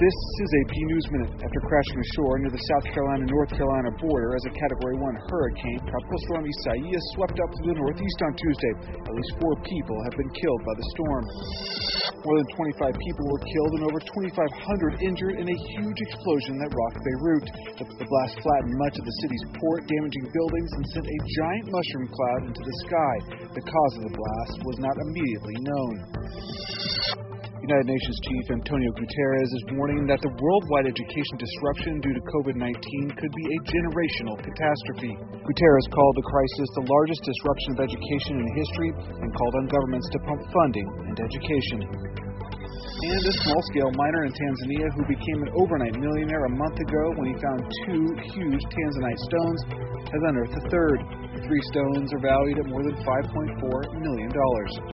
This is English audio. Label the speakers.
Speaker 1: This is AP News Minute. After crashing ashore near the South Carolina-North Carolina border as a Category 1 hurricane, Tropical Storm Isaias swept up through the Northeast on Tuesday. At least 4 people have been killed by the storm. More than 25 people were killed and over 2,500 injured in a huge explosion that rocked Beirut. The blast flattened much of the city's port, damaging buildings and sent a giant mushroom cloud into the sky. The cause of the blast was not immediately known. United Nations Chief Antonio Guterres is warning that the worldwide education disruption due to COVID-19 could be a generational catastrophe. Guterres called the crisis the largest disruption of education in history and called on governments to pump funding into education. And a small-scale miner in Tanzania who became an overnight millionaire a month ago when he found 2 huge Tanzanite stones has unearthed a third. The 3 stones are valued at more than $5.4 million.